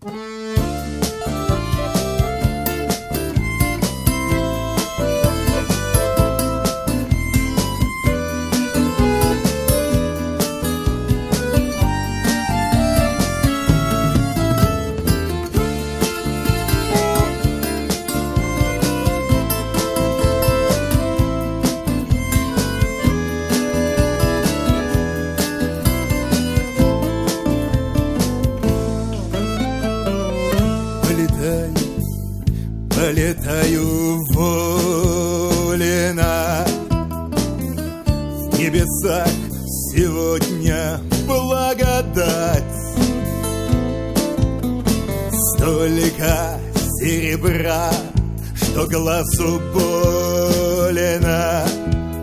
Полетаю волена, в небесах сегодня благодать. Столько серебра, что глазу больно.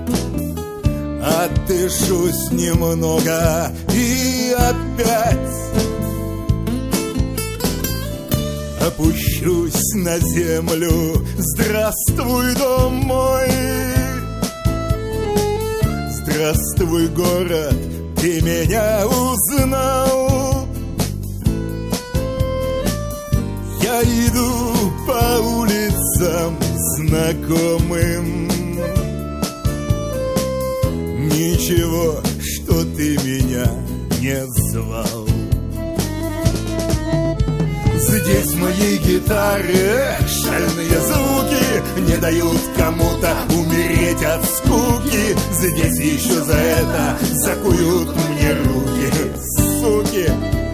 Отдышусь немного и опять опущусь на землю. Здравствуй, дом мой! Здравствуй, город, ты меня узнал? Я иду по улицам знакомым. Ничего, что ты меня не звал. Здесь моей гитары шальные звуки не дают кому-то умереть от скуки. Здесь еще за это закуют мне руки, суки.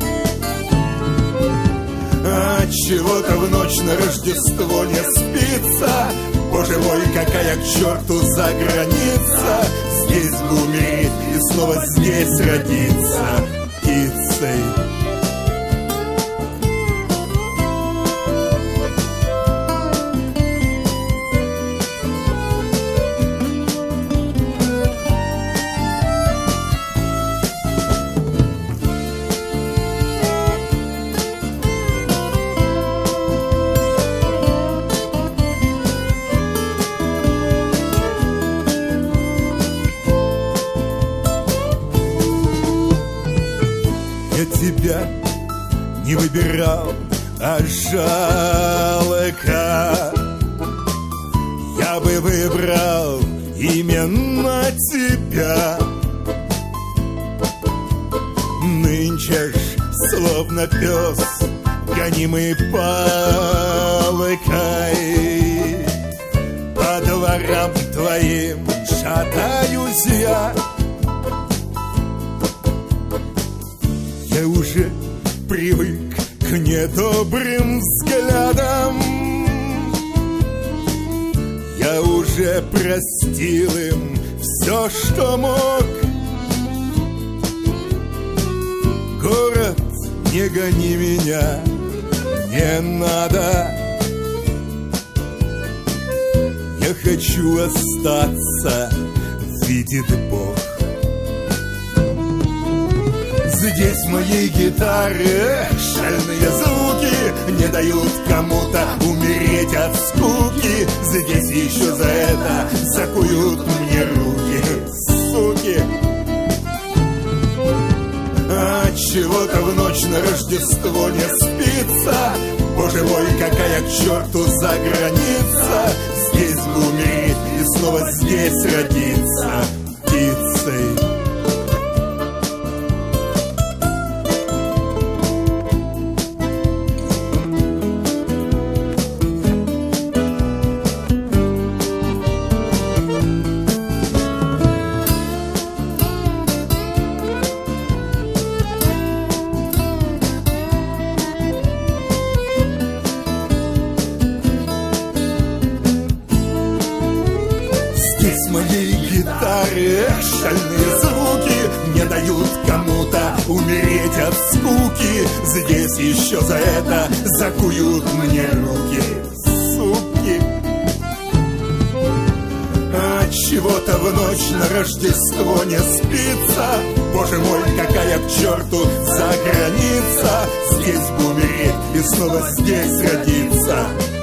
Отчего-то в ночь на Рождество не спится. Боже мой, какая к черту за граница. Здесь бы умереть и снова здесь родиться птицей. Тебя не выбирал, а жалко. Я бы выбрал именно тебя. Нынче ж, словно пес, гонимый палкой, по дворам твоим шатаюсь я. Я уже привык к недобрым взглядам. Я уже простил им все, что мог. Город, не гони меня, не надо. Я хочу остаться, видит Бог. Здесь моей гитары шальные звуки не дают кому-то умереть от скуки. Здесь еще за это закуют мне руки, суки. Отчего-то в ночь на Рождество не спится. Боже мой, какая к черту за граница. Здесь бы умереть и снова здесь родиться птицей. Моей гитары шальные звуки не дают кому-то умереть от скуки. Здесь еще за это закуют мне руки, суки. Отчего-то в ночь на Рождество не спится. Боже мой, какая к черту за граница. Здесь бы умереть и снова здесь родиться